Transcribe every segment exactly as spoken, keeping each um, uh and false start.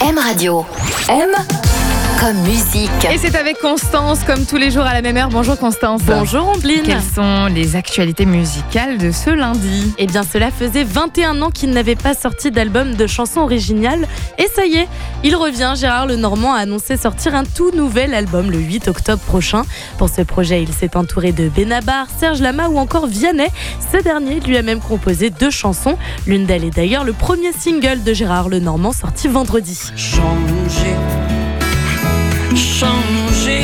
M Radio. M comme musique. Et c'est avec Constance, comme tous les jours à la même heure. Bonjour Constance. Bonjour Ombline. Quelles sont les actualités musicales de ce lundi ? Eh bien, cela faisait vingt et un ans qu'il n'avait pas sorti d'album de chansons originales. Et ça y est, il revient. Gérard Lenormand a annoncé sortir un tout nouvel album le huit octobre prochain. Pour ce projet, il s'est entouré de Benabar, Serge Lama ou encore Vianney. Ce dernier lui a même composé deux chansons. L'une d'elles est d'ailleurs le premier single de Gérard Lenormand sorti vendredi. Changer, changer,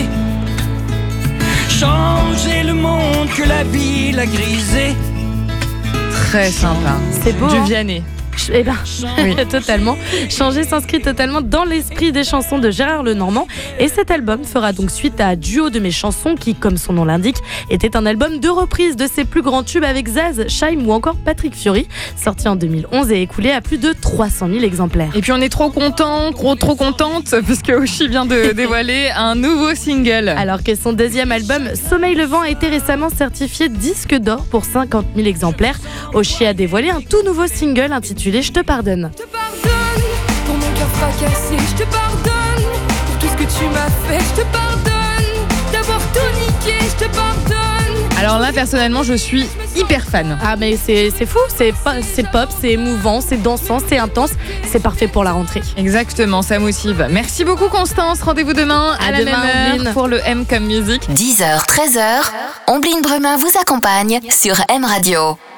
changer le monde que la ville a grisé. Très sympa. C'est beau, Du hein Vianney. Eh ben, Oui. totalement. Changer s'inscrit totalement dans l'esprit des chansons de Gérard Lenormand. Et cet album fera donc suite à Duo de mes chansons qui, comme son nom l'indique, était un album de reprise de ses plus grands tubes avec Zaz, Shaim ou encore Patrick Fiori, sorti en deux mille onze et écoulé à plus de trois cent mille exemplaires. Et puis on est trop content, trop trop contente, puisque Oshi vient de dévoiler un nouveau single. Alors que son deuxième album, Sommeil Levant, a été récemment certifié disque d'or pour cinquante mille exemplaires. Oshi a dévoilé un tout nouveau single intitulé Je te pardonne. Je te pardonne pour mon cœur fracassé. Je te pardonne pour tout ce que tu m'as fait. Je te pardonne d'avoir tout niqué. Je te pardonne. Alors là, personnellement, je suis hyper fan. Ah mais c'est, c'est fou, c'est, pas- c'est pop, c'est émouvant, c'est dansant, c'est intense, c'est parfait pour la rentrée. Exactement, ça motive. Merci beaucoup Constance, rendez-vous demain à, À la demain, même heure Ombline. pour le M comme musique. dix heures, treize heures, Ombline Bremin vous accompagne sur M Radio.